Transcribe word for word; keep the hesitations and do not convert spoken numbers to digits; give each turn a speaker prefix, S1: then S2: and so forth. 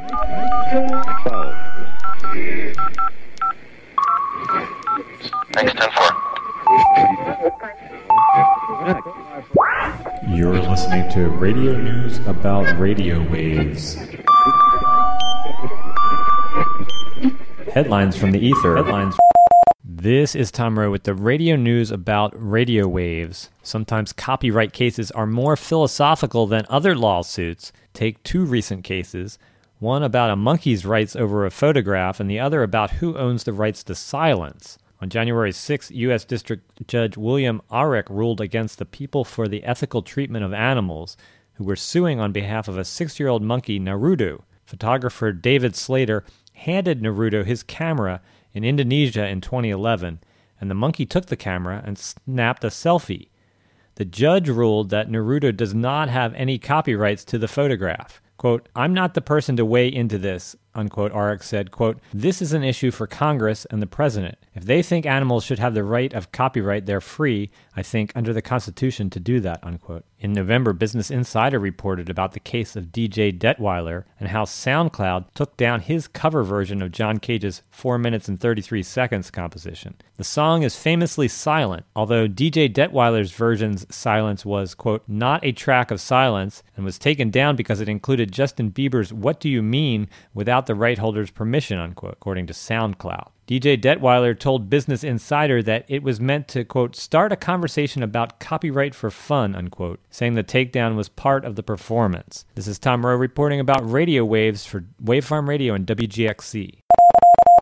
S1: Thanks, ten four.
S2: You're listening to radio news about radio waves. Headlines from the ether. Headlines. This is Tom Rowe with the radio news about radio waves. Sometimes copyright cases are more philosophical than other lawsuits. Take two recent cases, one about a monkey's rights over a photograph and the other about who owns the rights to silence. On January sixth, U S District Judge William Arick ruled against the People for the Ethical Treatment of Animals, who were suing on behalf of a six-year-old monkey, Naruto. Photographer David Slater handed Naruto his camera in Indonesia in twenty eleven, and the monkey took the camera and snapped a selfie. The judge ruled that Naruto does not have any copyrights to the photograph. Quote, "I'm not the person to weigh into this," unquote, Arick said. Quote, "This is an issue for Congress and the president. If they think animals should have the right of copyright, they're free, I think, under the Constitution to do that," unquote. In November, Business Insider reported about the case of D J Detweiler and how SoundCloud took down his cover version of John Cage's four minutes and thirty-three seconds composition. The song is famously silent, although D J Detweiler's version's silence was, quote, "not a track of silence," and was taken down because it included Justin Bieber's "What Do You Mean" without the right holder's permission, unquote, according to SoundCloud. D J Detweiler told Business Insider that it was meant to, quote, "start a conversation about copyright for fun," unquote, saying the takedown was part of the performance. This is Tom Rowe reporting about radio waves for Wavefarm Radio and W G X C.